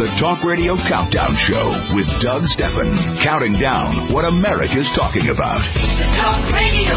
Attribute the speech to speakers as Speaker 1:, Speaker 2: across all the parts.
Speaker 1: the Talk Radio Countdown Show with Doug Stephan, counting down what America's talking about.
Speaker 2: The Talk Radio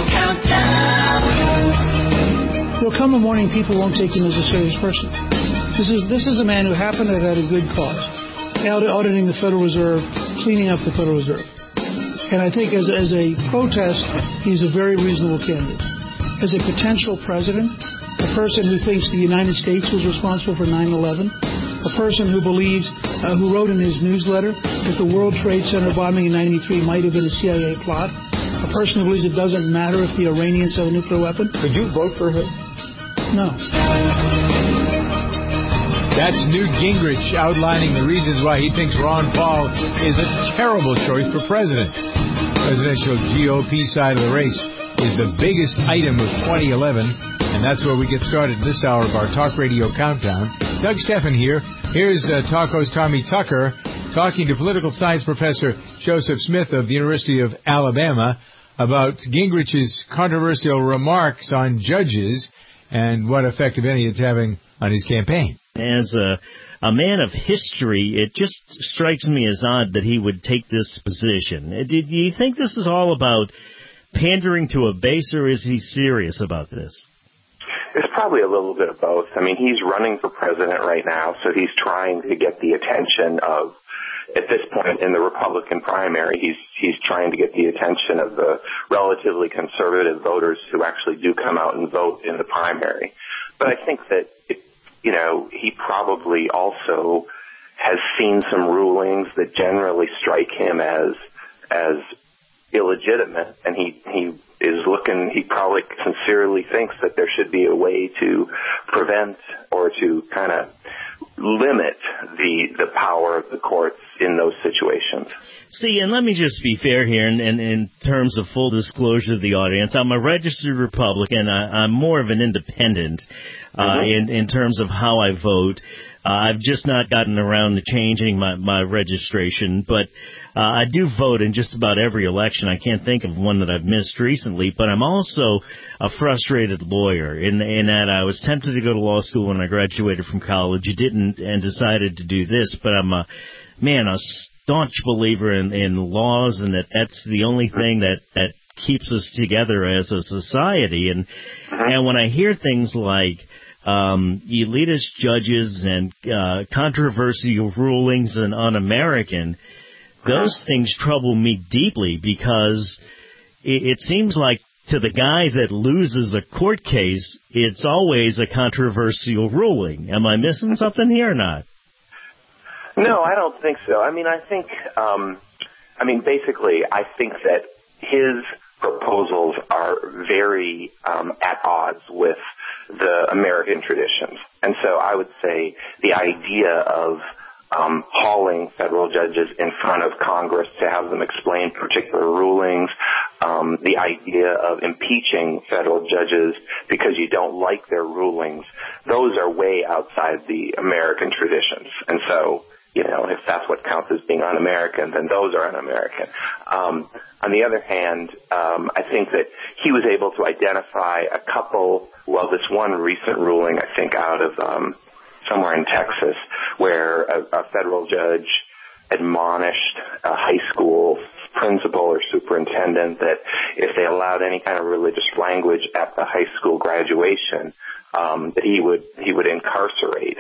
Speaker 2: Countdown.
Speaker 3: There'll come a morning people won't take him as a serious person. This is a man who happened to have had a good cause, auditing the Federal Reserve, cleaning up the Federal Reserve. And I think as a protest, he's a very reasonable candidate. As a potential president, a person who thinks the United States was responsible for 9/11, a person who believes, who wrote in his newsletter that the World Trade Center bombing in 93 might have been a CIA plot, a person who believes it doesn't matter if the Iranians have a nuclear weapon.
Speaker 4: Could you vote for him?
Speaker 3: No.
Speaker 5: That's Newt Gingrich outlining the reasons why he thinks Ron Paul is a terrible choice for president. Presidential GOP side of the race is the biggest item of 2011, and that's where we get started this hour of our Talk Radio Countdown. Doug Stephan here. Here's talk host Tommy Tucker talking to political science professor Joseph Smith of the University of Alabama about Gingrich's controversial remarks on judges and what effect, if any, it's having on his campaign.
Speaker 6: As a man of history, it just strikes me as odd that he would take this position. Do you think this is all about pandering to a base, or is he serious about this?
Speaker 7: It's probably a little bit of both. I mean, he's running for president right now, so he's trying to get the attention of, at this point in the Republican primary, he's trying to get the attention of the relatively conservative voters who actually do come out and vote in the primary. But I think that, he probably also has seen some rulings that generally strike him as illegitimate, and he probably sincerely thinks that there should be a way to prevent or to kind of limit the power of the courts in those situations.
Speaker 6: See, and let me just be fair here, and in terms of full disclosure to the audience, I'm a registered Republican. I'm more of an independent in terms of how I vote. I've just not gotten around to changing my registration, but I do vote in just about every election. I can't think of one that I've missed recently, but I'm also a frustrated lawyer in that I was tempted to go to law school when I graduated from college. Didn't, and decided to do this, but I'm a staunch believer in laws, and that's the only thing that keeps us together as a society. And when I hear things like elitist judges and controversial rulings and un-American, those things trouble me deeply, because it seems like to the guy that loses a court case, it's always a controversial ruling. Am I missing something here or not?
Speaker 7: No, I don't think so. I mean, basically, I think that his proposals are very at odds with the American traditions. And so I would say the idea of hauling federal judges in front of Congress to have them explain particular rulings, the idea of impeaching federal judges because you don't like their rulings, those are way outside the American traditions. And so, if that's what counts as being un-American, then those are un-American. On the other hand, I think that he was able to identify this one recent ruling, I think, out of somewhere in Texas, where a federal judge admonished a high school principal or superintendent that if they allowed any kind of religious language at the high school graduation, that he would incarcerate.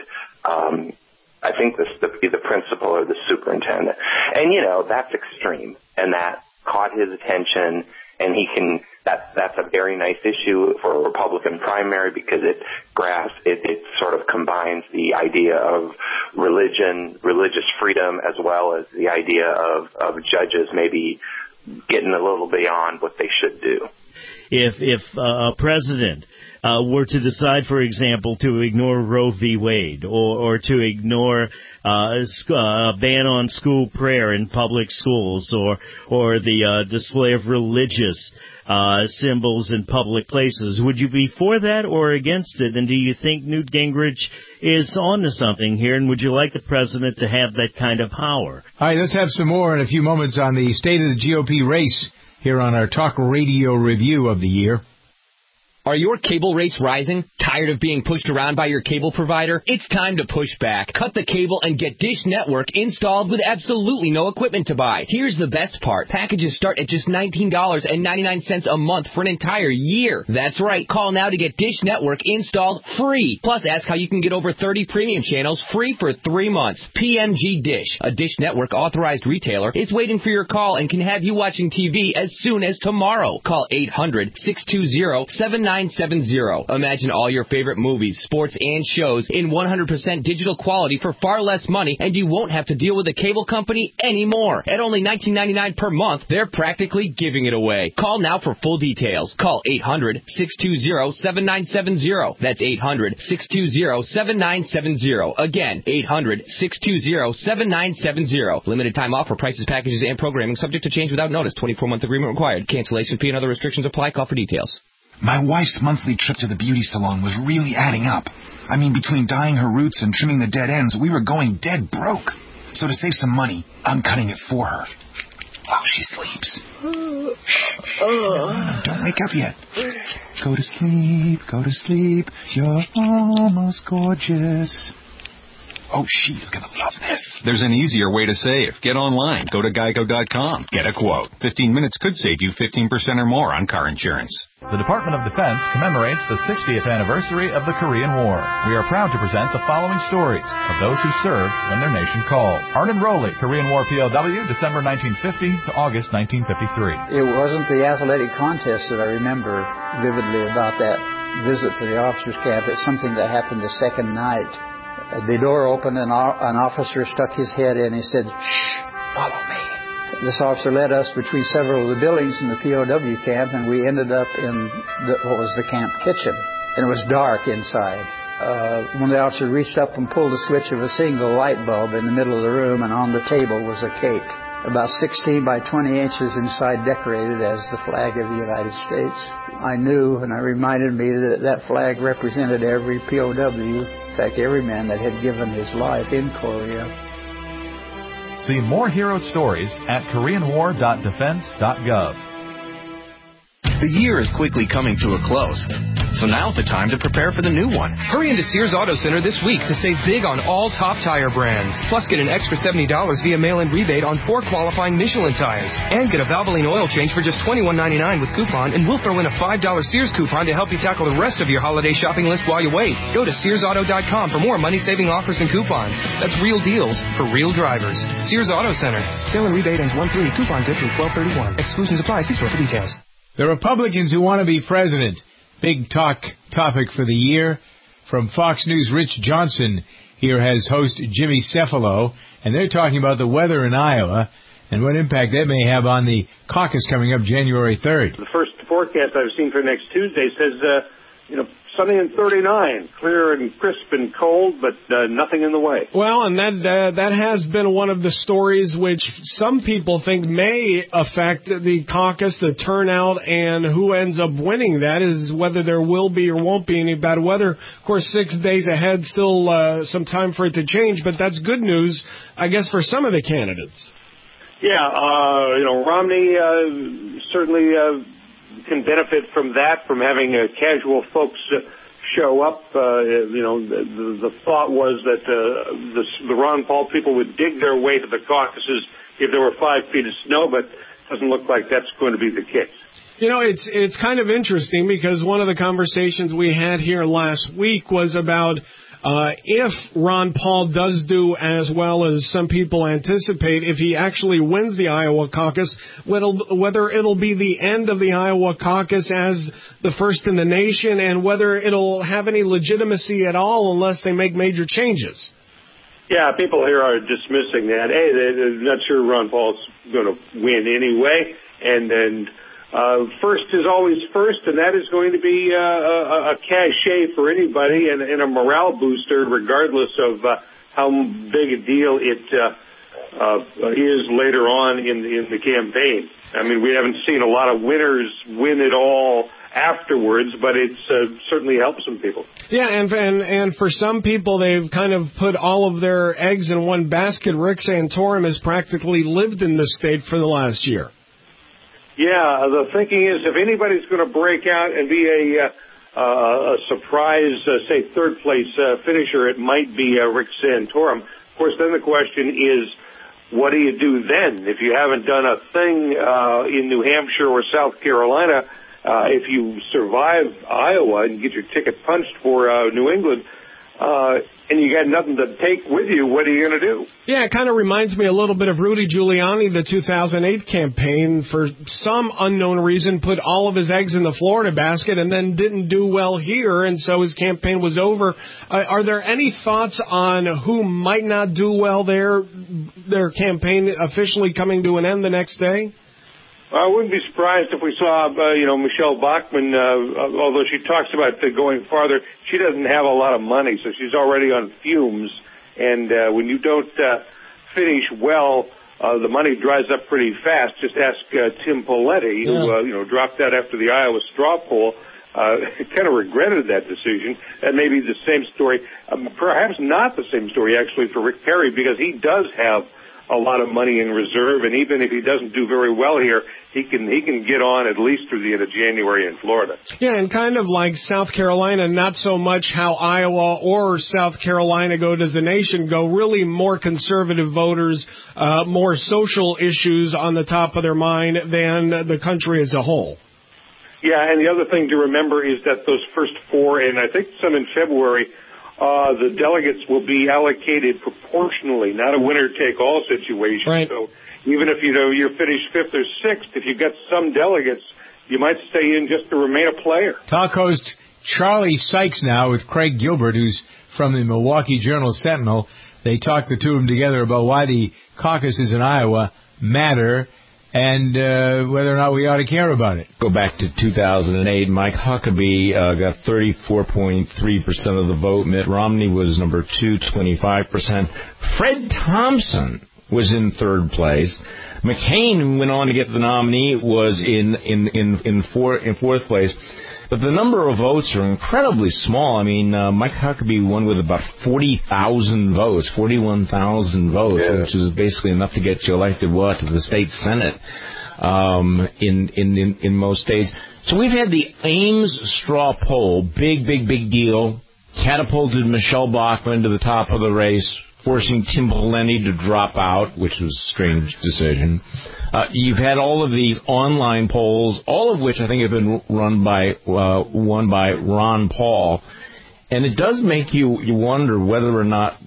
Speaker 7: I think the principal or the superintendent. And, that's extreme, and that caught his attention, and that's a very nice issue for a Republican primary, because it sort of combines the idea of religious freedom, as well as the idea of judges maybe getting a little beyond what they should do.
Speaker 6: If a president were to decide, for example, to ignore Roe v. Wade, or to ignore a ban on school prayer in public schools, or the display of religious symbols in public places, would you be for that or against it? And do you think Newt Gingrich is on to something here, and would you like the president to have that kind of power?
Speaker 5: All right, let's have some more in a few moments on the state of the GOP race here on our Talk Radio review of the year.
Speaker 4: Are your cable rates rising? Tired of being pushed around by your cable provider? It's time to push back. Cut the cable and get Dish Network installed with absolutely no equipment to buy. Here's the best part. Packages start at just $19.99 a month for an entire year. That's right. Call now to get Dish Network installed free. Plus, ask how you can get over 30 premium channels free for 3 months. PMG Dish, a Dish Network authorized retailer, is waiting for your call and can have you watching TV as soon as tomorrow. Call 800-620-7970. Imagine all your favorite movies, sports, and shows in 100% digital quality for far less money, and you won't have to deal with a cable company anymore. At only $19.99 per month, they're practically giving it away. Call now for full details. Call 800-620-7970. That's 800-620-7970. Again, 800-620-7970. Limited time offer. Prices, packages, and programming subject to change without notice. 24-month agreement required. Cancellation fee and other restrictions apply. Call for details.
Speaker 8: My wife's monthly trip to the beauty salon was really adding up. I mean, between dyeing her roots and trimming the dead ends, we were going dead broke. So to save some money, I'm cutting it for her. While she sleeps. Don't wake up yet. Go to sleep, go to sleep. You're almost gorgeous. Oh, she's going to love this.
Speaker 9: There's an easier way to save. Get online. Go to geico.com. Get a quote. 15 minutes could save you 15% or more on car insurance.
Speaker 10: The Department of Defense commemorates the 60th anniversary of the Korean War. We are proud to present the following stories of those who served when their nation called. Arnon Rowley, Korean War POW, December 1950 to August 1953.
Speaker 11: It wasn't the athletic contest that I remember vividly about that visit to the officers' camp. It's something that happened the second night. The door opened and an officer stuck his head in. He said, "Shh, follow me." This officer led us between several of the buildings in the POW camp, and we ended up in what was the camp kitchen. And it was dark inside. When the officer reached up and pulled the switch of a single light bulb in the middle of the room, and on the table was a cake, about 16 by 20 inches inside, decorated as the flag of the United States. I knew, and it reminded me that that flag represented every POW, in fact, every man that had given his life in Korea.
Speaker 10: See more hero stories at koreanwar.defense.gov.
Speaker 12: The year is quickly coming to a close, so now's the time to prepare for the new one. Hurry into Sears Auto Center this week to save big on all top tire brands. Plus, get an extra $70 via mail-in rebate on 4 qualifying Michelin tires. And get a Valvoline oil change for just $21.99 with coupon, and we'll throw in a $5 Sears coupon to help you tackle the rest of your holiday shopping list while you wait. Go to SearsAuto.com for more money-saving offers and coupons. That's real deals for real drivers. Sears Auto Center. Sale and rebate ends 1/3. Coupon good through 12/31. Exclusions apply. See store for details.
Speaker 5: The Republicans who want to be president. Big topic for the year. From Fox News, Rich Johnson here has host Jimmy Cefalo, and they're talking about the weather in Iowa and what impact that may have on the caucus coming up January 3rd.
Speaker 13: The first forecast I've seen for next Tuesday says, sunny and 39, clear and crisp and cold, but nothing in the way.
Speaker 14: Well, and that has been one of the stories which some people think may affect the caucus, the turnout, and who ends up winning. That is whether there will be or won't be any bad weather. Of course, 6 days ahead, still some time for it to change, but that's good news, I guess, for some of the candidates.
Speaker 13: Yeah, Romney certainly can benefit from that, from having casual folks show up. The thought was that the Ron Paul people would dig their way to the caucuses if there were 5 feet of snow, but it doesn't look like that's going to be the case.
Speaker 14: It's kind of interesting because one of the conversations we had here last week was about if Ron Paul does do as well as some people anticipate, if he actually wins the Iowa caucus, whether it'll be the end of the Iowa caucus as the first in the nation, and whether it'll have any legitimacy at all unless they make major changes.
Speaker 13: Yeah, people here are dismissing that. Hey, they're not sure Ron Paul's going to win anyway, and first is always first, and that is going to be a cachet for anybody and a morale booster, regardless of how big a deal it is later on in the campaign. I mean, we haven't seen a lot of winners win it all afterwards, but it's certainly helped some people.
Speaker 14: Yeah, and for some people, they've kind of put all of their eggs in one basket. Rick Santorum has practically lived in the state for the last year.
Speaker 13: Yeah, the thinking is if anybody's going to break out and be a surprise, say, third-place finisher, it might be Rick Santorum. Of course, then the question is, what do you do then? If you haven't done a thing in New Hampshire or South Carolina, if you survive Iowa and get your ticket punched for New England, and you got nothing to take with you, what are you going to do?
Speaker 14: Yeah, it kind of reminds me a little bit of Rudy Giuliani, the 2008 campaign, for some unknown reason, put all of his eggs in the Florida basket and then didn't do well here, and so his campaign was over. Are there any thoughts on who might not do well there, their campaign officially coming to an end the next day?
Speaker 13: I wouldn't be surprised if we saw, Michelle Bachmann, although she talks about going farther, she doesn't have a lot of money, so she's already on fumes. And when you don't finish well, the money dries up pretty fast. Just ask Tim Pawlenty, who dropped out after the Iowa straw poll. Kind of regretted that decision. And maybe the same story, perhaps not the same story actually for Rick Perry, because he does have a lot of money in reserve, and even if he doesn't do very well here, he can get on at least through the end of January in Florida.
Speaker 14: Yeah, and kind of like South Carolina, not so much how Iowa or South Carolina go, does the nation go, really more conservative voters, more social issues on the top of their mind than the country as a whole.
Speaker 13: Yeah, and the other thing to remember is that those first four, and I think some in February, the delegates will be allocated proportionally, not a winner-take-all situation.
Speaker 14: Right.
Speaker 13: So even if, you're finished fifth or sixth, if you've got some delegates, you might stay in just to remain a player.
Speaker 5: Talk host Charlie Sykes now with Craig Gilbert, who's from the Milwaukee Journal-Sentinel. They talked the two of them together about why the caucuses in Iowa matter and whether or not we ought to care about it.
Speaker 15: Go back to 2008. Mike Huckabee got 34.3% of the vote. Mitt Romney was number 2, 25%. Fred Thompson was in third place. McCain, who went on to get the nominee, was in fourth place. But the number of votes are incredibly small. I mean, Mike Huckabee won with about 40,000 votes, 41,000 votes, which is basically enough to get you elected, to the state Senate in most states. So we've had the Ames straw poll, big deal, catapulted Michelle Bachmann to the top of the race, forcing Tim Pawlenty to drop out, which was a strange decision. You've had all of these online polls, all of which I think have been won by Ron Paul, and it does make you wonder whether or not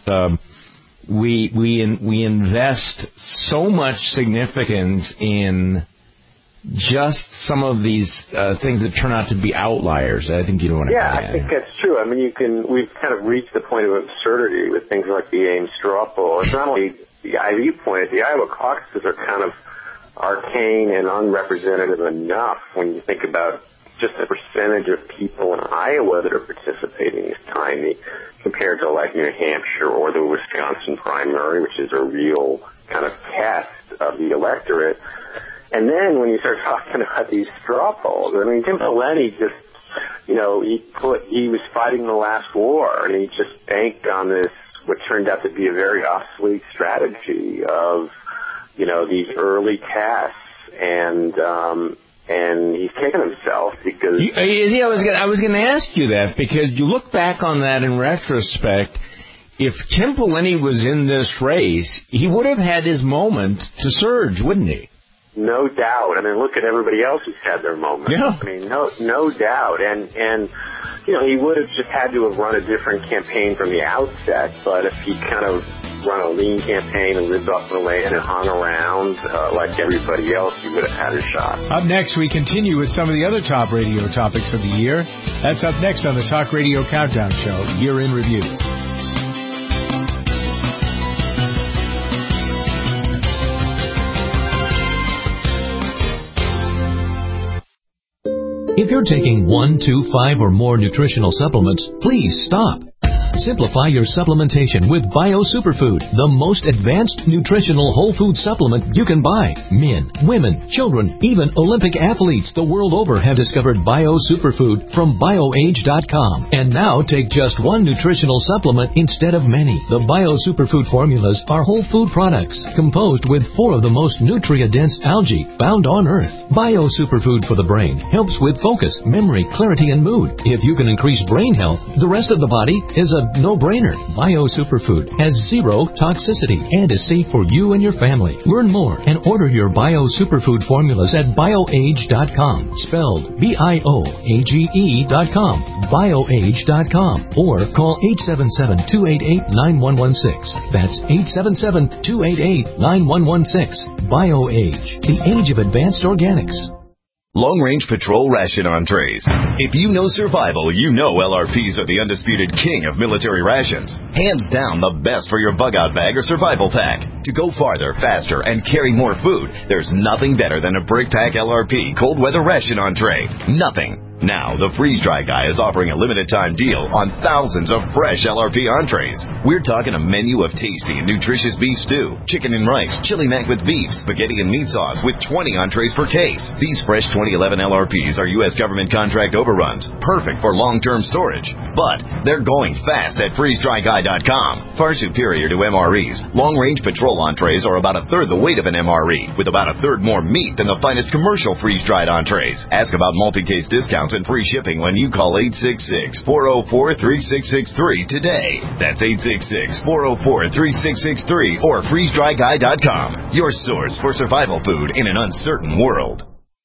Speaker 15: we invest so much significance in just some of these things that turn out to be outliers. I think you know what I mean.
Speaker 16: Yeah, I think that's true. I mean, we've kind of reached the point of absurdity with things like the Ames straw poll. It's not only the IU point, the Iowa caucuses are kind of arcane and unrepresentative enough when you think about just the percentage of people in Iowa that are participating is tiny compared to like New Hampshire or the Wisconsin primary, which is a real kind of test of the electorate. And then when you start talking about these straw polls, I mean, Tim Pawlenty just, he was fighting the last war, and he just banked on this, what turned out to be a very obsolete strategy of, these early tests, and he's kicking himself because...
Speaker 15: I was going to ask you that, because you look back on that in retrospect, if Tim Pawlenty was in this race, he would have had his moment to surge, wouldn't he?
Speaker 16: No doubt. I mean, look at everybody else who's had their moment.
Speaker 15: Yeah.
Speaker 16: I mean, no doubt. And he would have just had to have run a different campaign from the outset, but if he kind of run a lean campaign and lived off the land and hung around like everybody else, he would have had a shot.
Speaker 5: Up next, we continue with some of the other top radio topics of the year. That's up next on the Talk Radio Countdown Show, Year in Review.
Speaker 17: If you're taking 1, 2, 5, or more nutritional supplements, please stop. Simplify your supplementation with Bio Superfood, the most advanced nutritional whole food supplement you can buy. Men, women, children, even Olympic athletes the world over have discovered Bio Superfood from BioAge.com. And now take just one nutritional supplement instead of many. The Bio Superfood formulas are whole food products composed with 4 of the most nutrient-dense algae found on Earth. Bio Superfood for the brain helps with focus, memory, clarity, and mood. If you can increase brain health, the rest of the body is a no-brainer. Bio Superfood has 0 toxicity and is safe for you and your family. Learn more and order your Bio Superfood formulas at BioAge.com, spelled BIOAGE.com, BioAge.com, or call 877-288-9116. That's 877-288-9116. BioAge, the age of advanced organics.
Speaker 18: Long Range Patrol Ration Entrees. If you know survival, you know LRPs are the undisputed king of military rations. Hands down the best for your bug-out bag or survival pack. To go farther, faster, and carry more food, there's nothing better than a Brick Pack LRP cold weather ration entree. Nothing. Now, the Freeze Dry Guy is offering a limited-time deal on thousands of fresh LRP entrees. We're talking a menu of tasty and nutritious beef stew, chicken and rice, chili mac with beef, spaghetti and meat sauce with 20 entrees per case. These fresh 2011 LRPs are U.S. government contract overruns, perfect for long-term storage. But they're going fast at freezedryguy.com. Far superior to MREs, long-range patrol entrees are about a third the weight of an MRE, with about a third more meat than the finest commercial freeze-dried entrees. Ask about multi-case discounts and free shipping when you call 866-404-3663 today. That's 866-404-3663 or freezedryguy.com. Your source for survival food in an uncertain world.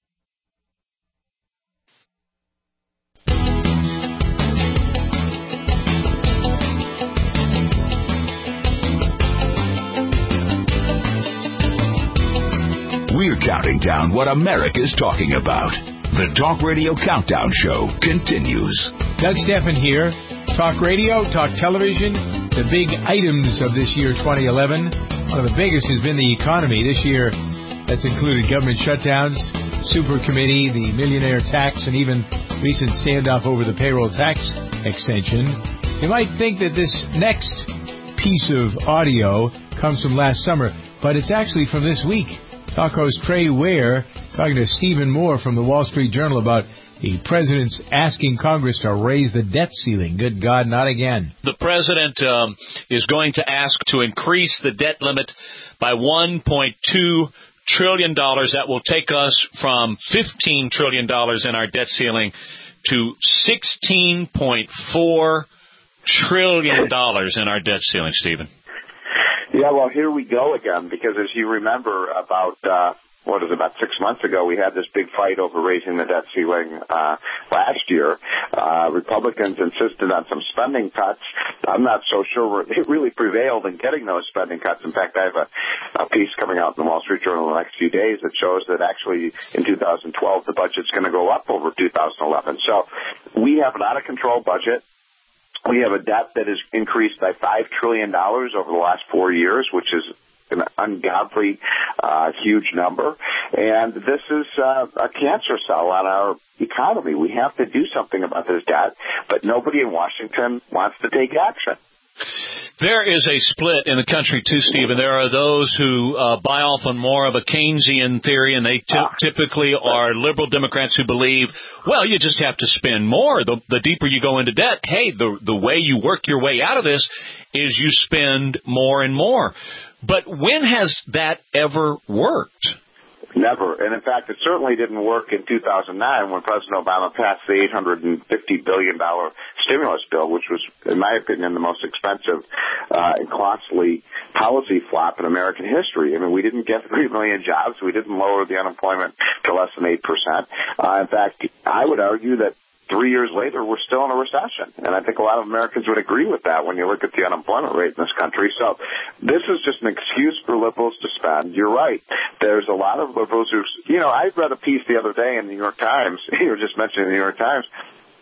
Speaker 1: We're counting down what America's talking about. The Talk Radio Countdown Show continues.
Speaker 5: Doug Steffen here. Talk radio, talk television. The big items of this year, 2011. One of the biggest has been the economy. This year, that's included government shutdowns, super committee, the millionaire tax, and even recent standoff over the payroll tax extension. You might think that this next piece of audio comes from last summer, but it's actually from this week. Talk host Trey Ware talking to Stephen Moore from the Wall Street Journal about the president's asking Congress to raise the debt ceiling. Good God, not again.
Speaker 19: The president is going to ask to increase the debt limit by $1.2 trillion. That will take us from $15 trillion in our debt ceiling to $16.4 trillion in our debt ceiling, Stephen.
Speaker 16: Yeah, well, here we go again, because as you remember, about 6 months ago, we had this big fight over raising the debt ceiling last year. Republicans insisted on some spending cuts. I'm not so sure it really prevailed in getting those spending cuts. In fact, I have a piece coming out in the Wall Street Journal in the next few days that shows that actually in 2012 the budget's going to go up over 2011. So we have an out-of-control budget. We have a debt that has increased by $5 trillion over the last 4 years, which is an ungodly huge number. And this is a cancer cell on our economy. We have to do something about this debt, but nobody in Washington wants to take action.
Speaker 19: There is a split in the country, too, Stephen. There are those who buy off on more of a Keynesian theory, and they typically are liberal Democrats who believe, well, you just have to spend more. The deeper you go into debt, hey, the way you work your way out of this is you spend more and more. But when has that ever worked?
Speaker 16: Never. And in fact, it certainly didn't work in 2009 when President Obama passed the $850 billion stimulus bill, which was, in my opinion, the most expensive and costly policy flop in American history. I mean, we didn't get 3 million jobs. We didn't lower the unemployment to less than 8%. In fact, I would argue that 3 years later, we're still in a recession. And I think a lot of Americans would agree with that when you look at the unemployment rate in this country. So this is just an excuse for liberals to spend. You're right. There's a lot of liberals who, I read a piece the other day in the New York Times. You were just mentioning the New York Times.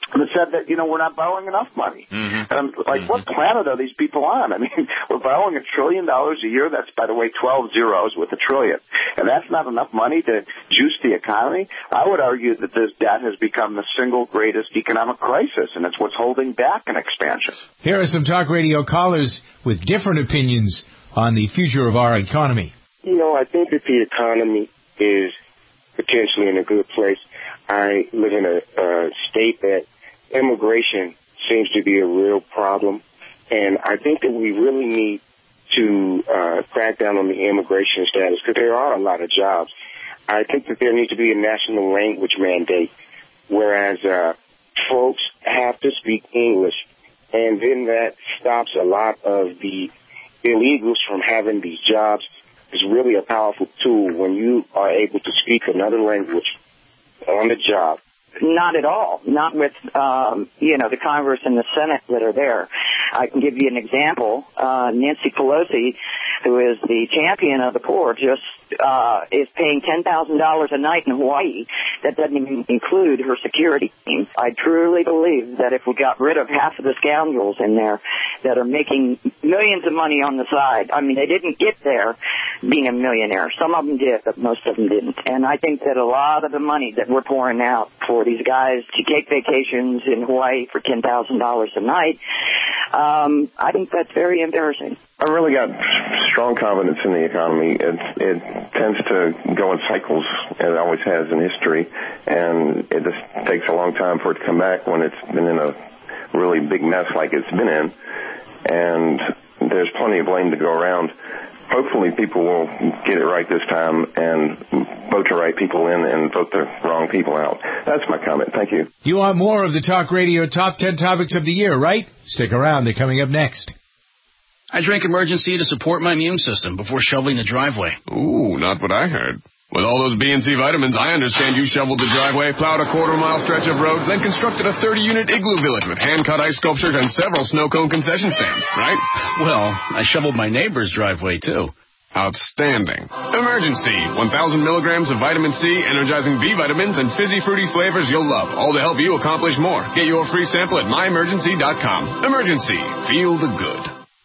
Speaker 20: that said that, we're not borrowing enough money.
Speaker 21: Mm-hmm.
Speaker 20: And what planet are these people on? I mean, we're borrowing $1 trillion a year. That's, by the way, 12 zeros with $1 trillion. And that's not enough money to juice the economy. I would argue that this debt has become the single greatest economic crisis, and it's what's holding back an expansion.
Speaker 5: Here are some talk radio callers with different opinions on the future of our economy.
Speaker 22: I think that the economy is potentially in a good place. I live in a state that immigration seems to be a real problem, and I think that we really need to crack down on the immigration status because there are a lot of jobs. I think that there needs to be a national language mandate, whereas folks have to speak English, and then that stops a lot of the illegals from having these jobs. It's really a powerful tool when you are able to speak another language on the job.
Speaker 23: Not at all. Not with, the Congress and the Senate that are there. I can give you an example. Nancy Pelosi, who is the champion of the poor, just is paying $10,000 a night in Hawaii. That doesn't even include her security team. I truly believe that if we got rid of half of the scoundrels in there that are making millions of money on the side, I mean, they didn't get there being a millionaire. Some of them did, but most of them didn't. And I think that a lot of the money that we're pouring out for these guys to take vacations in Hawaii for $10,000 a night, I think that's very embarrassing.
Speaker 21: I really got strong confidence in the economy. It tends to go in cycles, and it always has in history, and it just takes a long time for it to come back when it's been in a really big mess like it's been in, and there's plenty of blame to go around. Hopefully people will get it right this time and vote the right people in and vote the wrong people out. That's my comment. Thank you.
Speaker 5: You want more of the Talk Radio Top 10 Topics of the Year, right? Stick around. They're coming up next.
Speaker 24: I drink Emergency to support my immune system before shoveling the driveway.
Speaker 25: Ooh, not what I heard. With all those B and C vitamins, I understand you shoveled the driveway, plowed a quarter-mile stretch of road, then constructed a 30-unit igloo village with hand-cut ice sculptures and several snow cone concession stands, right?
Speaker 24: Well, I shoveled my neighbor's driveway, too.
Speaker 25: Outstanding. Emergency. 1,000 milligrams of vitamin C, energizing B vitamins, and fizzy fruity flavors you'll love, all to help you accomplish more. Get your free sample at myemergency.com. Emergency. Feel the good.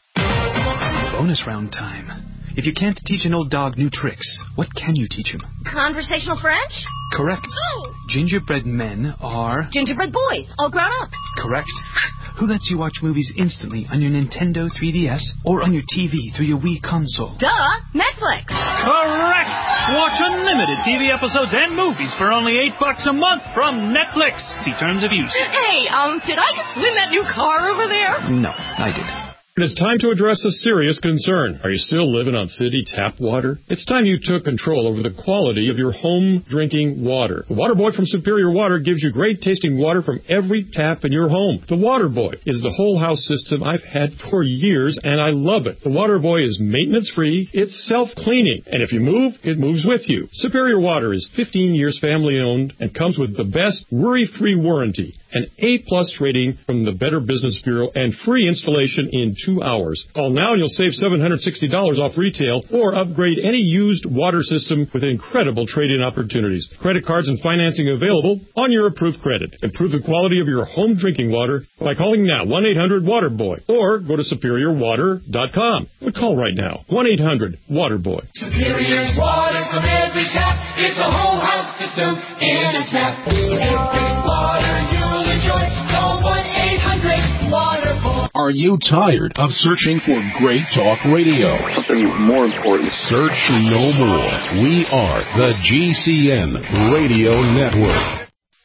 Speaker 26: Bonus round time. If you can't teach an old dog new tricks, what can you teach him?
Speaker 2: Conversational French?
Speaker 26: Correct.
Speaker 2: Oh.
Speaker 26: Gingerbread men are...
Speaker 2: Gingerbread boys, all grown up.
Speaker 26: Correct. Who lets you watch movies instantly on your Nintendo 3DS or on your TV through your Wii console?
Speaker 2: Duh, Netflix.
Speaker 27: Correct. Watch unlimited TV episodes and movies for only $8 a month from Netflix. See terms of use.
Speaker 2: Hey, did I just win that new car over there?
Speaker 26: No, I did.
Speaker 28: It's time to address a serious concern. Are you still living on city tap water? It's time you took control over the quality of your home drinking water. The Water Boy from Superior Water gives you great tasting water from every tap in your home. The Water Boy is the whole house system I've had for years, and I love it. The Water Boy is maintenance free, it's self-cleaning, and if you move, it moves with you. Superior Water is 15 years family owned and comes with the best worry-free warranty, an A+ rating from the Better Business Bureau, and free installation in 2 hours. Call now and you'll save $760 off retail or upgrade any used water system with incredible trade-in opportunities. Credit cards and financing available on your approved credit. Improve the quality of your home drinking water by calling now 1-800-WATERBOY or go to SuperiorWater.com. But call right now. 1-800-WATERBOY.
Speaker 2: Superior water from every tap. It's a whole house system in a snap. Superior water you'll enjoy. Call 1-800-WATERBOY.
Speaker 1: Are you tired of searching for great talk radio?
Speaker 21: Something more important.
Speaker 1: Search no more. We are the GCN Radio Network.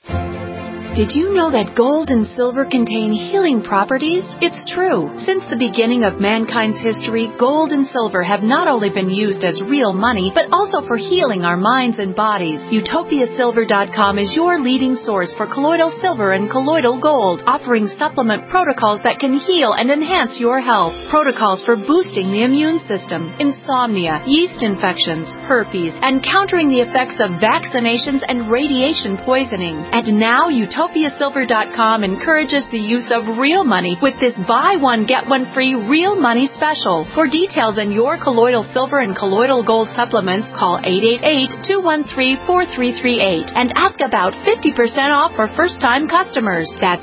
Speaker 29: Did you know that gold and silver contain healing properties? It's true. Since the beginning of mankind's history, gold and silver have not only been used as real money, but also for healing our minds and bodies. UtopiaSilver.com is your leading source for colloidal silver and colloidal gold, offering supplement protocols that can heal and enhance your health. Protocols for boosting the immune system, insomnia, yeast infections, herpes, and countering the effects of vaccinations and radiation poisoning. And now Utopia UtopiaSilver.com encourages the use of real money with this buy one, get one free real money special. For details on your colloidal silver and colloidal gold supplements, call 888-213-4338 and ask about 50% off for first-time customers. That's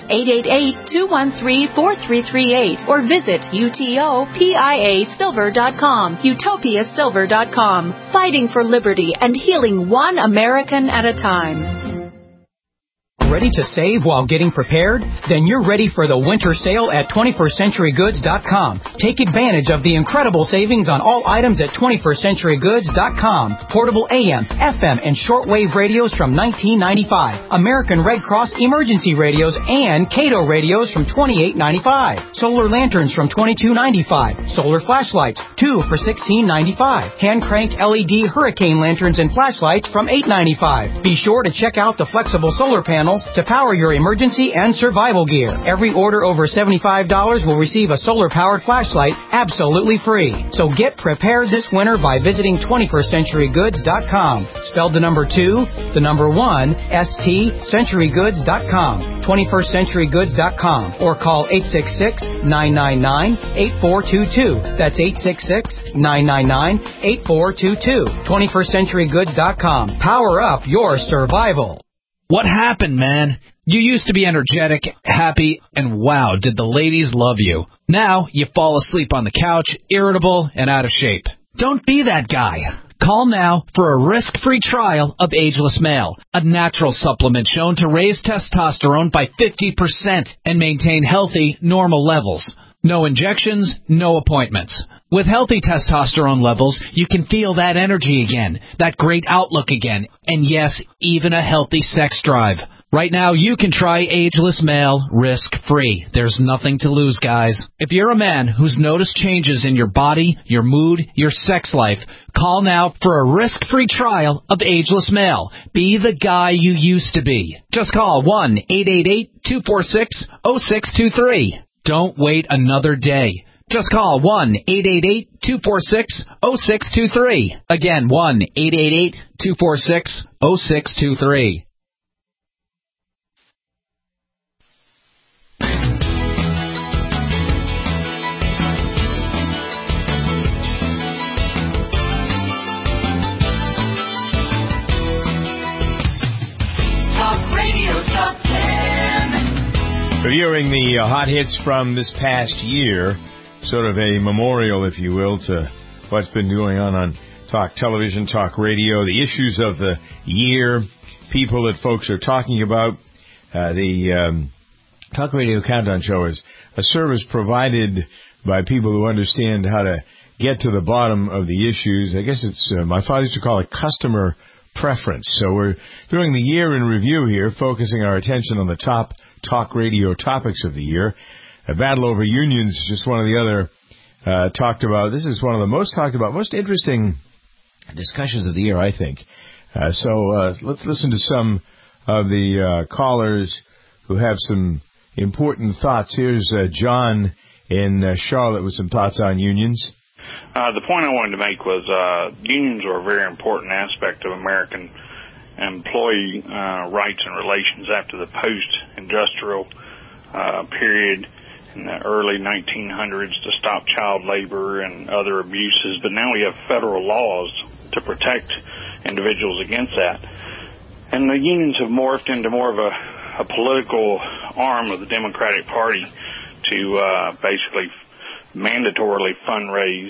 Speaker 29: 888-213-4338 or visit UtopiaSilver.com. UtopiaSilver.com. Fighting for liberty and healing one American at a time.
Speaker 3: Ready to save while getting prepared? Then you're ready for the winter sale at 21stCenturyGoods.com. Take advantage of the incredible savings on all items at 21stCenturyGoods.com. Portable AM, FM, and shortwave radios from $19.95. American Red Cross emergency radios and Cato radios from $28.95. Solar lanterns from $22.95. Solar flashlights, 2 for $16.95. Hand-cranked LED hurricane lanterns and flashlights from $8.95. Be sure to check out the flexible solar panels to power your emergency and survival gear. Every order over $75 will receive a solar-powered flashlight absolutely free. So get prepared this winter by visiting 21stCenturyGoods.com. Spelled the number 2, the number 1, STCenturygoods.com. 21stCenturyGoods.com or call 866-999-8422. That's 866-999-8422. 21stCenturyGoods.com. Power up your survival.
Speaker 4: What happened, man? You used to be energetic, happy, and wow, did the ladies love you. Now, you fall asleep on the couch, irritable, and out of shape. Don't be that guy. Call now for a risk-free trial of Ageless Male, a natural supplement shown to raise testosterone by 50% and maintain healthy, normal levels. No injections, no appointments. With healthy testosterone levels, you can feel that energy again, that great outlook again, and yes, even a healthy sex drive. Right now, you can try Ageless Male risk-free. There's nothing to lose, guys. If you're a man who's noticed changes in your body, your mood, your sex life, call now for a risk-free trial of Ageless Male. Be the guy you used to be. Just call 1-888-246-0623. Don't wait another day. Just call 1-888-246-0623. Again, 1-888-246-0623.
Speaker 5: Reviewing the hot hits from this past year, sort of a memorial, if you will, to what's been going on talk television, talk radio, the issues of the year, people that folks are talking about. The Talk Radio Countdown Show is a service provided by people who understand how to get to the bottom of the issues. I guess it's, my father used to call it customer preference. So we're doing the year in review here, focusing our attention on the top talk radio topics of the year. A battle over unions is just one of the other talked about. This is one of the most talked about, most interesting discussions of the year, I think. So let's listen to some of the callers who have some important thoughts. Here's John in Charlotte with some thoughts on unions.
Speaker 6: The point I wanted to make was unions are a very important aspect of American employee rights and relations after the post-industrial period in the early 1900s to stop child labor and other abuses. But now we have federal laws to protect individuals against that. And the unions have morphed into more of a political arm of the Democratic Party to basically mandatorily fundraise.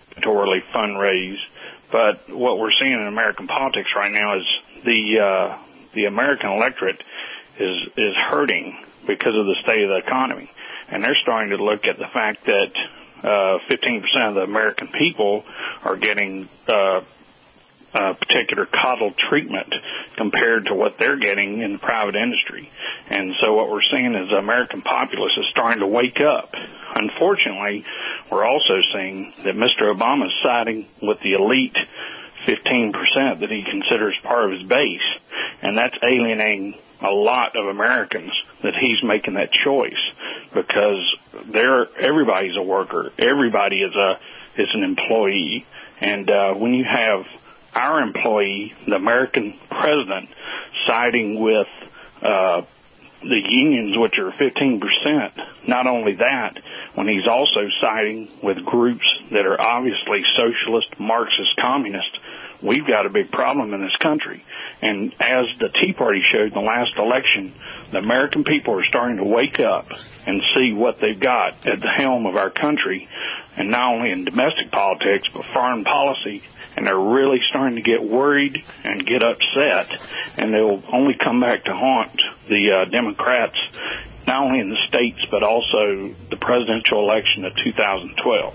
Speaker 6: But what we're seeing in American politics right now is the American electorate is hurting because of the state of the economy. And they're starting to look at the fact that 15% of the American people are getting particular coddled treatment compared to what they're getting in the private industry. And so what we're seeing is the American populace is starting to wake up. Unfortunately, we're also seeing that Mr. Obama is siding with the elite 15% that he considers part of his base, and that's alienating a lot of Americans that he's making that choice, because everybody's a worker, everybody is an employee, and when you have our employee, the American president, siding with the unions, which are 15%. Not only that, when he's also siding with groups that are obviously socialist, Marxist, communist, we've got a big problem in this country. And as the Tea Party showed in the last election, the American people are starting to wake up and see what they've got at the helm of our country, and not only in domestic politics, but foreign policy. And they're really starting to get worried and get upset, and they'll only come back to haunt the Democrats, not only in the states, but also the presidential election of 2012.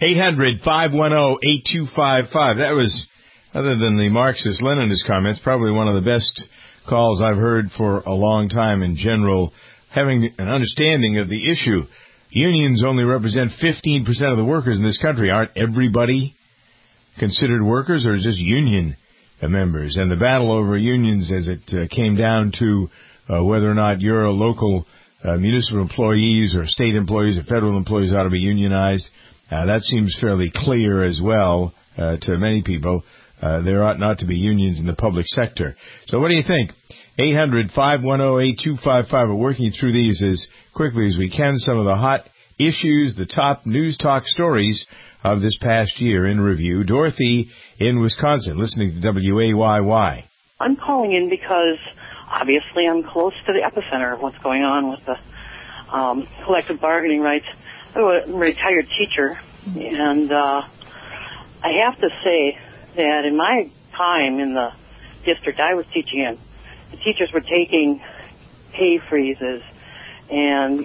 Speaker 5: 800-510-8255. That was, other than the Marxist-Leninist comments, probably one of the best calls I've heard for a long time in general, having an understanding of the issue. Unions only represent 15% of the workers in this country. Aren't everybody considered workers, or just union members? And the battle over unions, as it came down to whether or not you're a local municipal employees or state employees or federal employees ought to be unionized, that seems fairly clear as well to many people. There ought not to be unions in the public sector. So what do you think? 800-510-8255. We're working through these as quickly as we can. Some of the hot issues, the top news talk stories of this past year in review. Dorothy in Wisconsin, listening to WAYY.
Speaker 7: I'm calling in because obviously I'm close to the epicenter of what's going on with the collective bargaining rights. I'm a retired teacher, and I have to say that in my time in the district I was teaching in, the teachers were taking pay freezes and,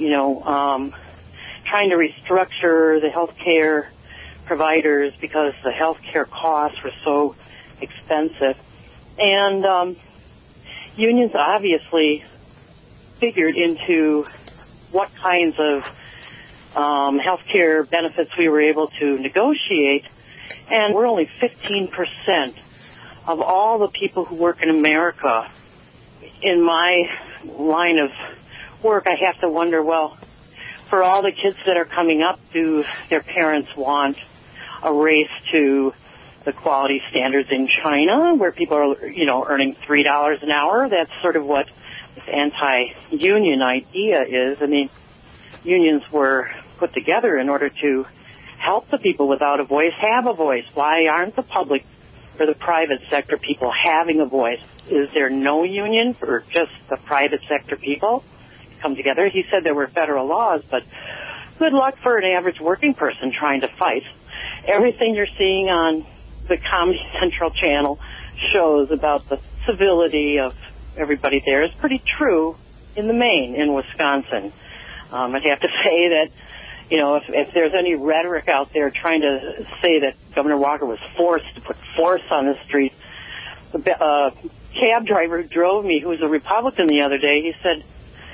Speaker 7: trying to restructure the health care providers because the health care costs were so expensive. And unions obviously figured into what kinds of health care benefits we were able to negotiate, and we're only 15% of all the people who work in America. In my line of work, I have to wonder, well, for all the kids that are coming up, do their parents want a race to the quality standards in China, where people are, earning $3 an hour? That's sort of what this anti-union idea is. I mean, unions were put together in order to help the people without a voice have a voice. Why aren't the public or the private sector people having a voice? Is there no union for just the private sector people come together? He said there were federal laws, but good luck for an average working person trying to fight. Everything you're seeing on the Comedy Central channel shows about the civility of everybody there is pretty true in the main in Wisconsin. I'd have to say that, if there's any rhetoric out there trying to say that Governor Walker was forced to put force on the street, the cab driver who drove me, who was a Republican the other day, he said,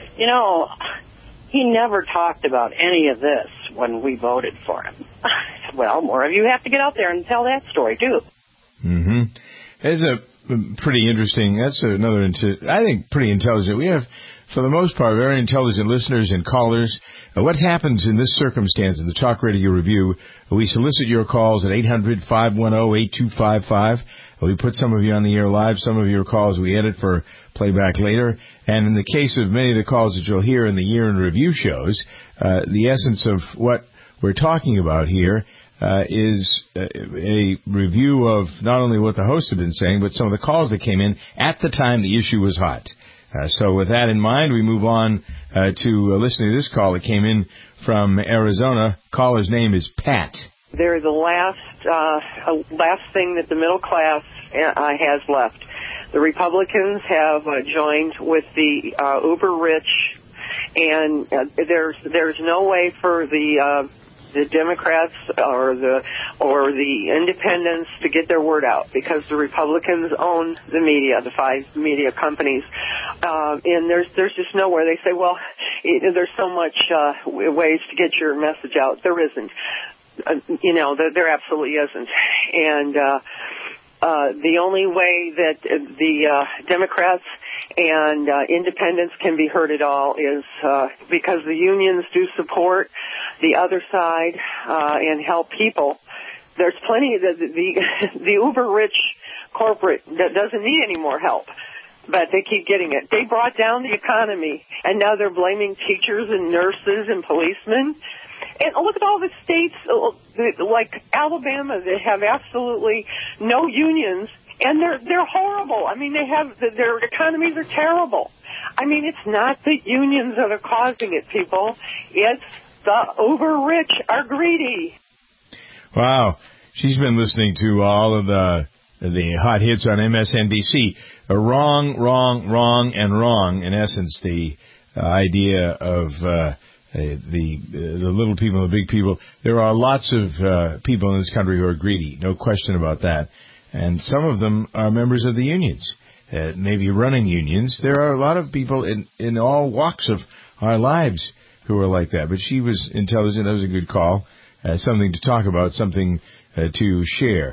Speaker 7: he never talked about any of this when we voted for him. I said, well, more of you have to get out there and tell that story, too.
Speaker 5: Mm-hmm. That's a pretty interesting, that's another, I think, pretty intelligent. We have, for the most part, very intelligent listeners and callers. What happens in this circumstance in the Talk Radio Review? We solicit your calls at 800-510-8255. We put some of you on the air live. Some of your calls we edit for playback later. And in the case of many of the calls that you'll hear in the year in review shows, the essence of what we're talking about here is a review of not only what the hosts have been saying, but some of the calls that came in at the time the issue was hot. So with that in mind, we move on to listening to this call that came in from Arizona. Caller's name is Pat.
Speaker 8: They're the last thing that the middle class has left. The Republicans have joined with the uber rich, and there's no way for the Democrats or the independents to get their word out because the Republicans own the media, the 5 media companies, and there's just nowhere. They say, well, there's so much ways to get your message out. There isn't. There absolutely isn't. And the only way that the Democrats and independents can be heard at all is because the unions do support the other side and help people. There's plenty of the uber rich corporate that doesn't need any more help. but they keep getting it. They brought down the economy, and now they're blaming teachers and nurses and policemen. And look at all the states, like Alabama, that have absolutely no unions, and they're horrible. I mean, their economies are terrible. I mean, it's not the unions that are causing it, people. It's the uber-rich are greedy.
Speaker 5: Wow. She's been listening to all of the hot hits on MSNBC. Wrong, and wrong. In essence, the idea of the little people and the big people. There are lots of people in this country who are greedy, no question about that. And some of them are members of the unions, maybe running unions. There are a lot of people in all walks of our lives who are like that. But she was intelligent. That was a good call. Something to talk about, something to share.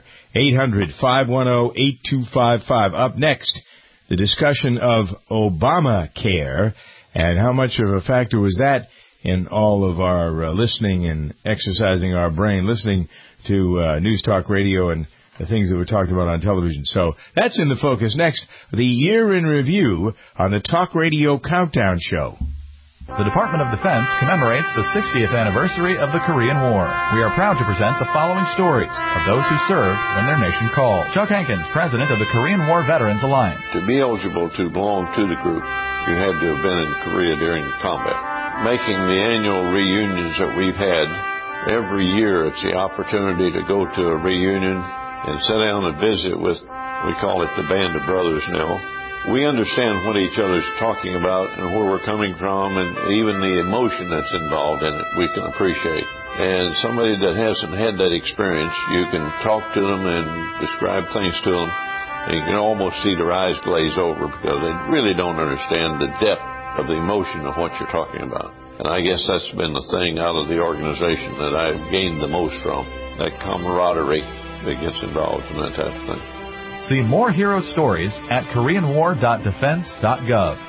Speaker 5: 800-510-8255. Up next, the discussion of Obamacare and how much of a factor was that in all of our listening and exercising our brain, listening to News Talk Radio and the things that were talked about on television. So that's in the focus. Next, the year in review on the Talk Radio Countdown Show.
Speaker 9: The Department of Defense commemorates the 60th anniversary of the Korean War. We are proud to present the following stories of those who served when their nation called. Chuck Hankins, president of the Korean War Veterans Alliance.
Speaker 10: To be eligible to belong to the group, you had to have been in Korea during combat. Making the annual reunions that we've had, every year it's the opportunity to go to a reunion and sit down and visit with, we call it the Band of Brothers now. We understand what each other's talking about and where we're coming from, and even the emotion that's involved in it we can appreciate. And somebody that hasn't had that experience, you can talk to them and describe things to them, and you can almost see their eyes glaze over because they really don't understand the depth of the emotion of what you're talking about. And I guess that's been the thing out of the organization that I've gained the most from, that camaraderie that gets involved in that type of thing.
Speaker 9: See more hero stories at koreanwar.defense.gov.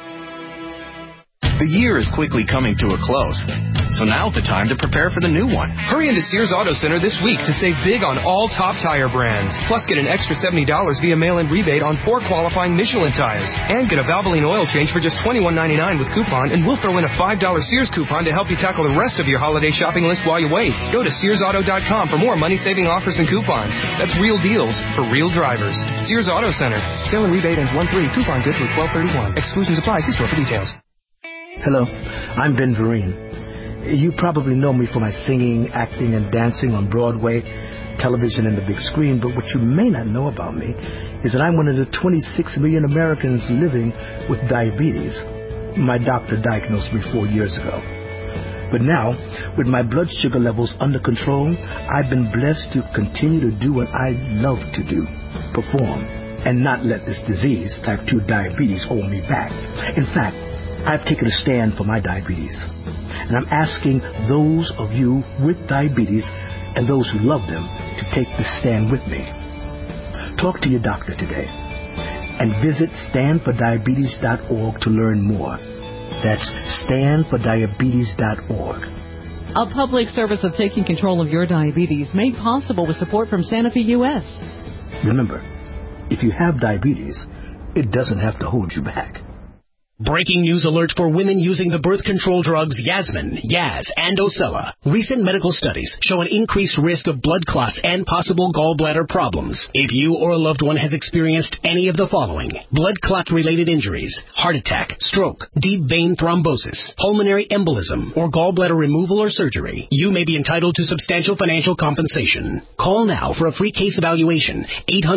Speaker 11: The year is quickly coming to a close, so now's the time to prepare for the new one. Hurry into Sears Auto Center this week to save big on all top tire brands. Plus, get an extra $70 via mail-in rebate on 4 qualifying Michelin tires. And get a Valvoline oil change for just $21.99 with coupon, and we'll throw in a $5 Sears coupon to help you tackle the rest of your holiday shopping list while you wait. Go to SearsAuto.com for more money-saving offers and coupons. That's real deals for real drivers. Sears Auto Center. Sale and rebate ends 1/3. Coupon good through 12/31. Exclusions apply. See store for details.
Speaker 12: Hello, I'm Ben Vereen. You probably know me for my singing, acting, and dancing on Broadway, television, and the big screen, but what you may not know about me is that I'm one of the 26 million Americans living with diabetes. My doctor diagnosed me 4 years ago. But now, with my blood sugar levels under control, I've been blessed to continue to do what I love to do, perform, and not let this disease, type 2 diabetes, hold me back. In fact, I've taken a stand for my diabetes, and I'm asking those of you with diabetes and those who love them to take the stand with me. Talk to your doctor today and visit standfordiabetes.org to learn more. That's standfordiabetes.org.
Speaker 13: A public service of taking control of your diabetes made possible with support from Sanofi U.S.
Speaker 12: Remember, if you have diabetes, it doesn't have to hold you back.
Speaker 14: Breaking news alert for women using the birth control drugs Yasmin, Yaz, and Ocella. Recent medical studies show an increased risk of blood clots and possible gallbladder problems. If you or a loved one has experienced any of the following: blood clot-related injuries, heart attack, stroke, deep vein thrombosis, pulmonary embolism, or gallbladder removal or surgery, you may be entitled to substantial financial compensation. Call now for a free case evaluation.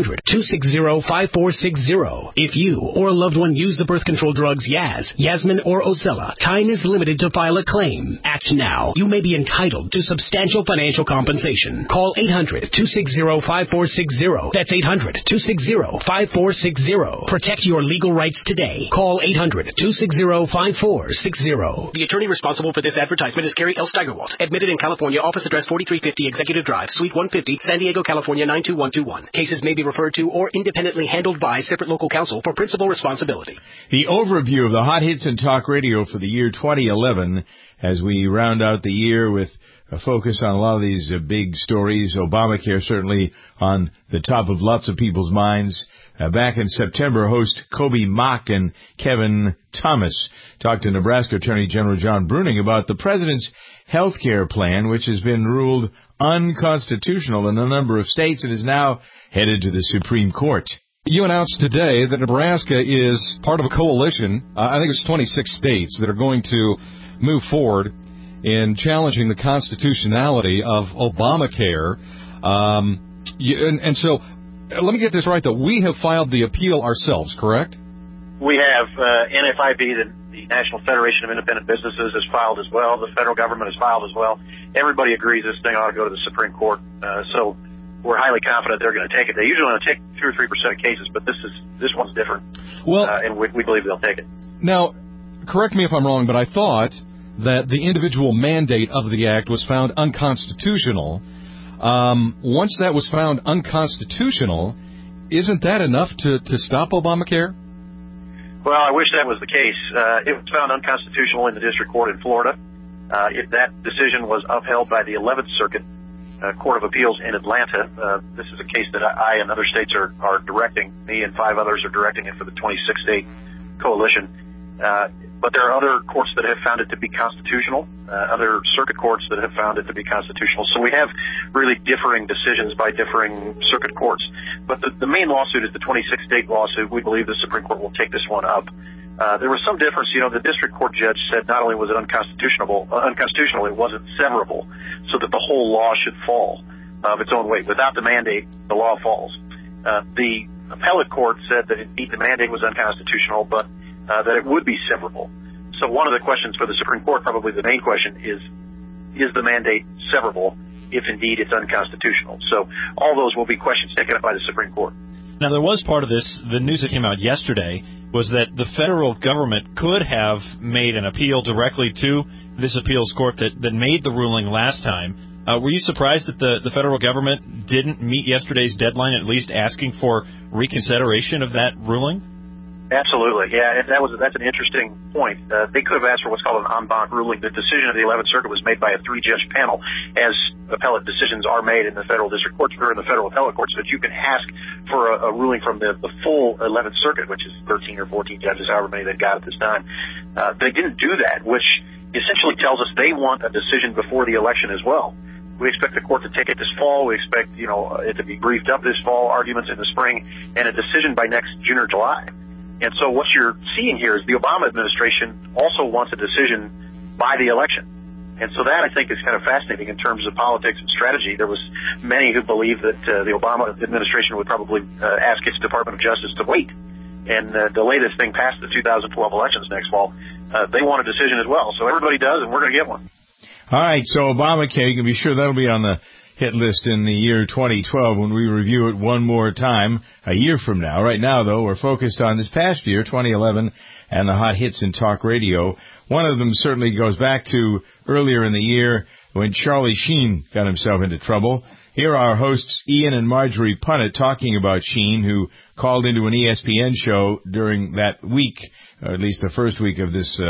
Speaker 14: 800-260-5460. If you or a loved one use the birth control drugs Yaz, Yasmin, or Ocella, time is limited to file a claim. Act now. You may be entitled to substantial financial compensation. Call 800-260-5460. That's 800-260-5460. Protect your legal rights today. Call 800-260-5460. The attorney responsible for this advertisement is Gary L. Steigerwalt. Admitted in California. Office address 4350 Executive Drive, Suite 150, San Diego, California 92121. Cases may be referred to or independently handled by separate local counsel for principal responsibility.
Speaker 5: The overview of the hot hits in talk radio for the year 2011 as we round out the year with a focus on a lot of these big stories. Obamacare certainly on the top of lots of people's minds. Back in September, host Kobe Mock and Kevin Thomas talked to Nebraska Attorney General John Bruning about the president's health care plan, which has been ruled unconstitutional in a number of states and is now headed to the Supreme Court.
Speaker 15: You announced today that Nebraska is part of a coalition, I think it's 26 states, that are going to move forward in challenging the constitutionality of Obamacare. So, let me get this right, though. We have filed the appeal ourselves, correct?
Speaker 16: We have NFIB, the National Federation of Independent Businesses, has filed as well. The federal government has filed as well. Everybody agrees this thing ought to go to the Supreme Court. So we're highly confident they're going to take it. They usually only take 2 or 3% of cases, but this one's different. Well, and we believe they'll take it.
Speaker 15: Now, correct me if I'm wrong, but I thought that the individual mandate of the act was found unconstitutional. Once that was found unconstitutional, isn't that enough to stop Obamacare?
Speaker 16: Well, I wish that was the case. It was found unconstitutional in the district court in Florida. If that decision was upheld by the 11th Circuit Court of Appeals in Atlanta, this is a case that I and other states are directing. Me and 5 others are directing it for the 26-state coalition. But there are other courts that have found it to be constitutional, other circuit courts that have found it to be constitutional. So we have really differing decisions by differing circuit courts. But the main lawsuit is the 26-state lawsuit. We believe the Supreme Court will take this one up. There was some difference. The district court judge said not only was it unconstitutional, it wasn't severable, so that the whole law should fall of its own weight. Without the mandate, the law falls. The appellate court said that indeed the mandate was unconstitutional, but that it would be severable. So one of the questions for the Supreme Court, probably the main question, is the mandate severable if indeed it's unconstitutional? So all those will be questions taken up by the Supreme Court.
Speaker 17: Now, there was part of this, the news that came out yesterday, was that the federal government could have made an appeal directly to this appeals court that made the ruling last time. Were you surprised that the federal government didn't meet yesterday's deadline, at least asking for reconsideration of that ruling?
Speaker 16: Absolutely, yeah, and that's an interesting point. They could have asked for what's called an en banc ruling. The decision of the 11th Circuit was made by a 3-judge panel, as appellate decisions are made in the federal district courts or in the federal appellate courts, that you can ask for a ruling from the full 11th Circuit, which is 13 or 14 judges, however many they've got at this time. They didn't do that, which essentially tells us they want a decision before the election as well. We expect the court to take it this fall. We expect, it to be briefed up this fall, arguments in the spring, and a decision by next June or July. And so what you're seeing here is the Obama administration also wants a decision by the election. And so that, I think, is kind of fascinating in terms of politics and strategy. There was many who believe that the Obama administration would probably ask its Department of Justice to wait and delay this thing past the 2012 elections next fall. They want a decision as well. So everybody does, and we're going to get one. All
Speaker 5: right, so Obamacare, you can be sure that'll be on the hit list in the year 2012 when we review it one more time a year from now. Right now, though, we're focused on this past year, 2011, and the hot hits in talk radio. One of them certainly goes back to earlier in the year when Charlie Sheen got himself into trouble. Here are hosts Ian and Marjorie Punnett talking about Sheen, who called into an ESPN show during that week, or at least the first week of this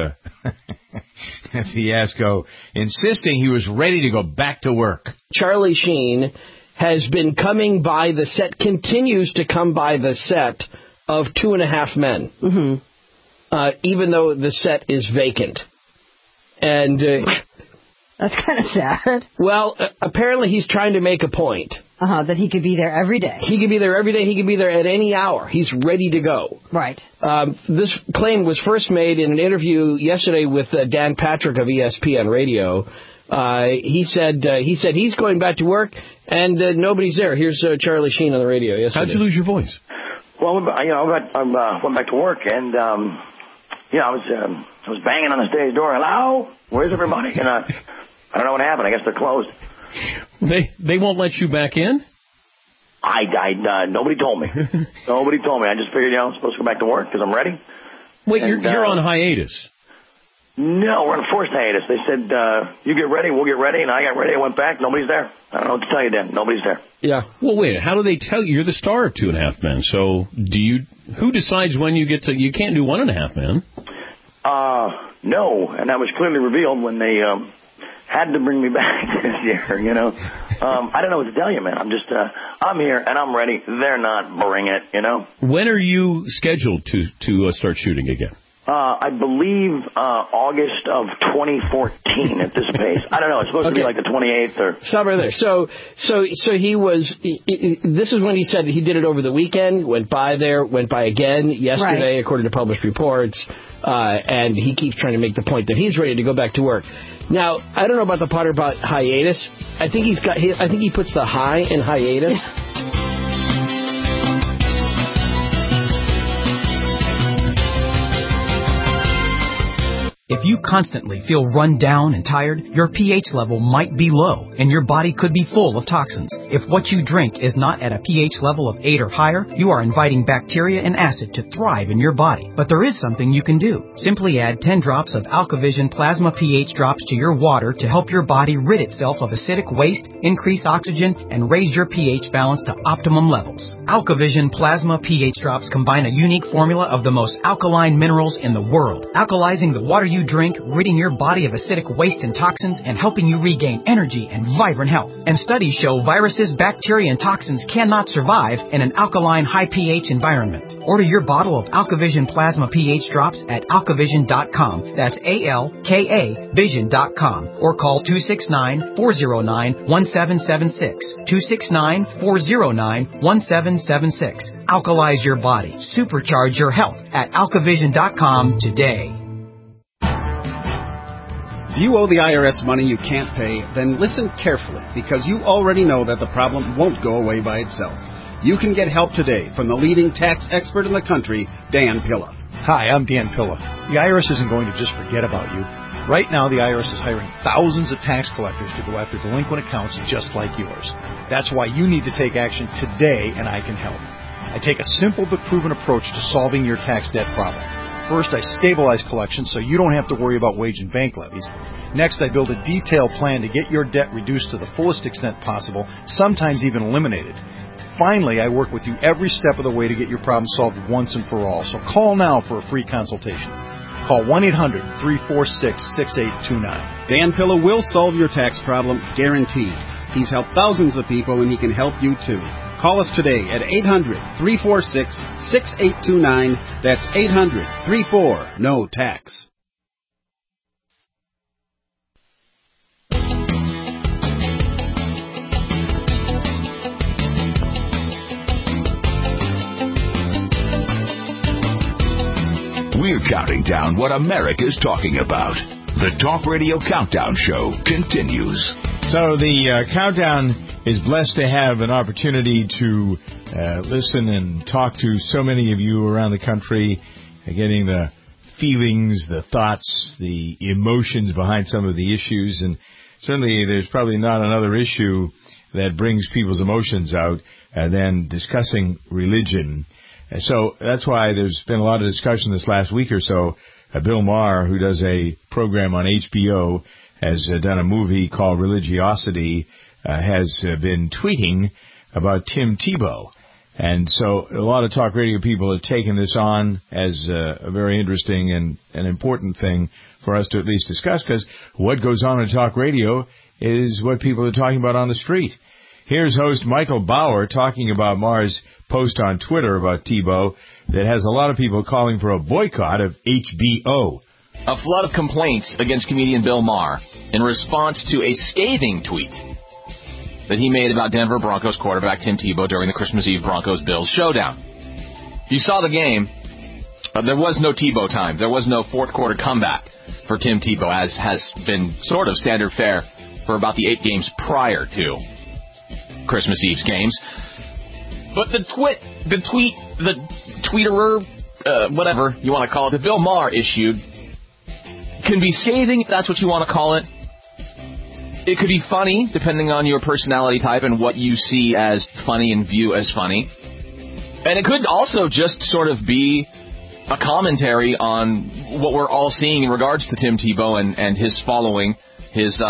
Speaker 5: fiasco, insisting he was ready to go back to work.
Speaker 18: Charlie Sheen has been coming by the set, continues to come by the set of 2.5 Men, even though the set is vacant. And
Speaker 19: that's kind of sad.
Speaker 18: Well, apparently he's trying to make a point.
Speaker 19: That he could be there every day.
Speaker 18: He could be there every day. He could be there at any hour. He's ready to go.
Speaker 19: Right.
Speaker 18: This claim was first made in an interview yesterday with Dan Patrick of ESPN Radio. He said he's going back to work, and nobody's there. Here's Charlie Sheen on the radio yesterday.
Speaker 15: How'd you lose your voice?
Speaker 20: Well, I went back to work, and I was banging on the stage door. Hello, where's everybody? And I don't know what happened. I guess they're closed.
Speaker 15: They won't let you back in?
Speaker 20: Nobody told me. Nobody told me. I just figured, I'm supposed to go back to work because I'm ready.
Speaker 15: Wait, you're on hiatus?
Speaker 20: No, we're on a forced hiatus. They said, you get ready, we'll get ready, and I got ready. I went back. Nobody's there. I don't know what to tell you, Dan. Nobody's there.
Speaker 18: Yeah.
Speaker 15: Well, wait. How do they tell you? You're the star of 2.5 Men. So who decides when you get to? You can't do 1.5 Men.
Speaker 20: No, and that was clearly revealed when they had to bring me back this year, you know. I don't know what to tell you, man. I'm just, I'm here and I'm ready. They're not. Bring it, you know.
Speaker 2: When are you scheduled to start shooting again?
Speaker 20: I believe August of 2014 at this pace. I don't know. It's supposed to be like the 28th or
Speaker 18: somewhere there. So he was. This is when he said he did it over the weekend. Went by there. Went by again yesterday, according to published reports. And he keeps trying to make the point that he's ready to go back to work. Now, I don't know about the part about hiatus. I think he puts the high in hiatus.
Speaker 3: If you constantly feel run down and tired, your pH level might be low and your body could be full of toxins. If what you drink is not at a pH level of 8 or higher, you are inviting bacteria and acid to thrive in your body. But there is something you can do. Simply add 10 drops of AlkaVision Plasma pH drops to your water to help your body rid itself of acidic waste, increase oxygen, and raise your pH balance to optimum levels. AlkaVision Plasma pH drops combine a unique formula of the most alkaline minerals in the world, alkalizing the water you drink, ridding your body of acidic waste and toxins, and helping you regain energy and vibrant health. And studies show viruses, bacteria, and toxins cannot survive in an alkaline, high pH environment. Order your bottle of AlkaVision Plasma pH drops at alkavision.com. That's ALKA Vision.com. Or call 269-409-1776. 269-409-1776. Alkalize your body. Supercharge your health at alkavision.com today.
Speaker 21: If you owe the IRS money you can't pay, then listen carefully, because you already know that the problem won't go away by itself. You can get help today from the leading tax expert in the country, Dan Pilla.
Speaker 22: Hi, I'm Dan Pilla. The IRS isn't going to just forget about you. Right now, the IRS is hiring thousands of tax collectors to go after delinquent accounts just like yours. That's why you need to take action today, and I can help. I take a simple but proven approach to solving your tax debt problem. First, I stabilize collections so you don't have to worry about wage and bank levies. Next, I build a detailed plan to get your debt reduced to the fullest extent possible, sometimes even eliminated. Finally, I work with you every step of the way to get your problem solved once and for all. So call now for a free consultation. Call 1-800-346-6829.
Speaker 21: Dan Pilla will solve your tax problem, guaranteed. He's helped thousands of people, and he can help you too. Call us today at 800-346-6829. That's 800-34-NO-TAX.
Speaker 1: We're counting down what America's talking about. The Talk Radio Countdown Show continues.
Speaker 5: So the countdown is blessed to have an opportunity to listen and talk to so many of you around the country, getting the feelings, the thoughts, the emotions behind some of the issues. And certainly there's probably not another issue that brings people's emotions out than discussing religion. So that's why there's been a lot of discussion this last week or so. Bill Maher, who does a program on HBO, has done a movie called Religiosity, has been tweeting about Tim Tebow. And so a lot of talk radio people have taken this on as a very interesting and an important thing for us to at least discuss, because what goes on in talk radio is what people are talking about on the street. Here's host Michael Bauer talking about Maher's post on Twitter about Tebow that has a lot of people calling for a boycott of HBO.
Speaker 23: A flood of complaints against comedian Bill Maher in response to a scathing tweet that he made about Denver Broncos quarterback Tim Tebow during the Christmas Eve Broncos-Bills showdown. You saw the game. There was no Tebow time. There was no fourth quarter comeback for Tim Tebow, as has been sort of standard fare for about the 8 games prior to Christmas Eve's games. But the tweeterer, whatever you want to call it, that Bill Maher issued can be scathing, if that's what you want to call it. It could be funny, depending on your personality type and what you see as funny and view as funny. And it could also just sort of be a commentary on what we're all seeing in regards to Tim Tebow and his following, his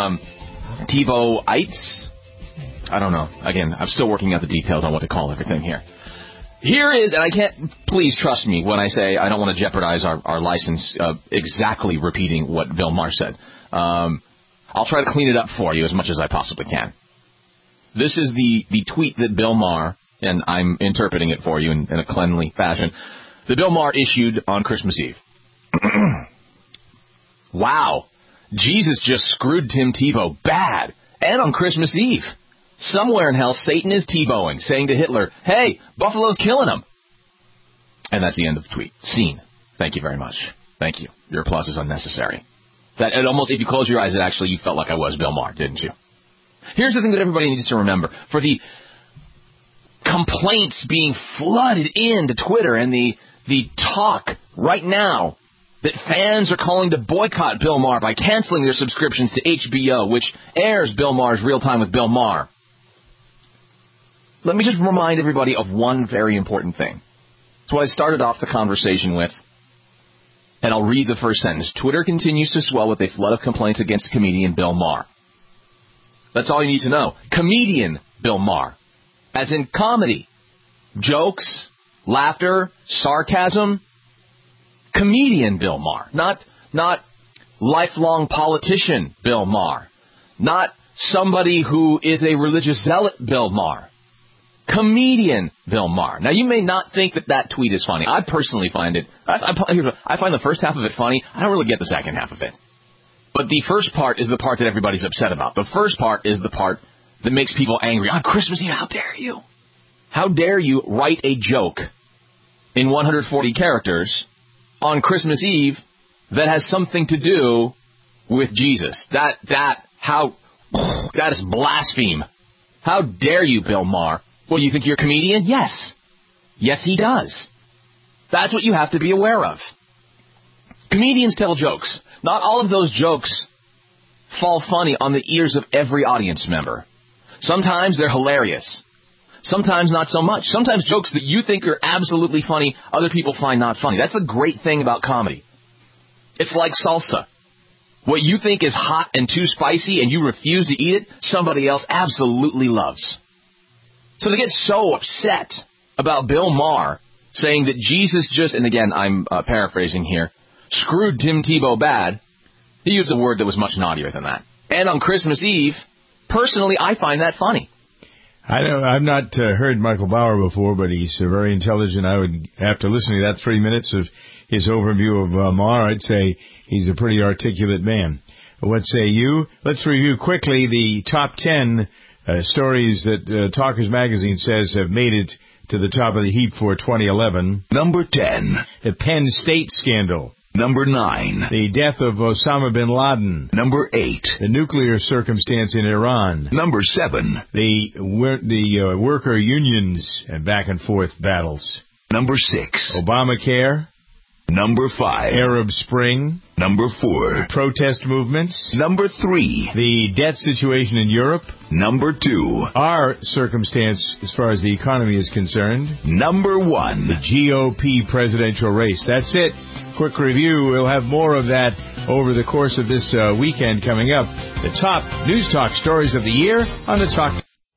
Speaker 23: Tebow-ites. I don't know. Again, I'm still working out the details on what to call everything here. Here is, and I can't, please trust me when I say I don't want to jeopardize our license exactly repeating what Bill Maher said. I'll try to clean it up for you as much as I possibly can. This is the tweet that Bill Maher, and I'm interpreting it for you in a cleanly fashion, that Bill Maher issued on Christmas Eve. Wow. Jesus just screwed Tim Tebow bad. And on Christmas Eve. Somewhere in hell, Satan is Tebowing, saying to Hitler, hey, Buffalo's killing him. And that's the end of the tweet. Scene. Thank you very much. Thank you. Your applause is unnecessary. That it almost, if you close your eyes, it actually, you felt like I was Bill Maher, didn't you? Here's the thing that everybody needs to remember. For the complaints being flooded into Twitter and the talk right now that fans are calling to boycott Bill Maher by canceling their subscriptions to HBO, which airs Bill Maher's Real Time with Bill Maher. Let me just remind everybody of one very important thing. It's what I started off the conversation with, and I'll read the first sentence. Twitter continues to swell with a flood of complaints against comedian Bill Maher. That's all you need to know. Comedian Bill Maher. As in comedy. Jokes, laughter, sarcasm. Comedian Bill Maher. Not lifelong politician Bill Maher. Not somebody who is a religious zealot Bill Maher. Comedian Bill Maher. Now, you may not think that tweet is funny. I personally find it, I find the first half of it funny. I don't really get the second half of it. But the first part is the part that everybody's upset about. The first part is the part that makes people angry. On Christmas Eve, how dare you? How dare you write a joke in 140 characters on Christmas Eve that has something to do with Jesus? That is blaspheme. How dare you, Bill Maher? Well, you think you're a comedian? Yes. Yes, he does. That's what you have to be aware of. Comedians tell jokes. Not all of those jokes fall funny on the ears of every audience member. Sometimes they're hilarious. Sometimes not so much. Sometimes jokes that you think are absolutely funny, other people find not funny. That's the great thing about comedy. It's like salsa. What you think is hot and too spicy and you refuse to eat it, somebody else absolutely loves. So they get so upset about Bill Maher saying that Jesus just, and again, I'm paraphrasing here, screwed Tim Tebow bad. He used a word that was much naughtier than that. And on Christmas Eve, personally, I find that funny.
Speaker 5: I've not heard Michael Bauer before, but he's very intelligent. I would, after listening to that 3 minutes of his overview of Maher, I'd say he's a pretty articulate man. What say you? Let's review quickly the top 10 stories that Talkers Magazine says have made it to the top of the heap for 2011.
Speaker 1: Number 10.
Speaker 5: The Penn State scandal.
Speaker 1: Number 9.
Speaker 5: The death of Osama bin Laden.
Speaker 1: Number 8.
Speaker 5: The nuclear circumstance in Iran.
Speaker 1: Number 7.
Speaker 5: The worker unions and back and forth battles.
Speaker 1: Number 6.
Speaker 5: Obamacare.
Speaker 1: Number 5.
Speaker 5: Arab Spring.
Speaker 1: Number 4.
Speaker 5: Protest movements.
Speaker 1: Number 3.
Speaker 5: The debt situation in Europe.
Speaker 1: Number 2.
Speaker 5: Our circumstance as far as the economy is concerned.
Speaker 1: Number 1.
Speaker 5: The GOP presidential race. That's it. Quick review. We'll have more of that over the course of this weekend coming up. The top News Talk stories of the year on the Talk.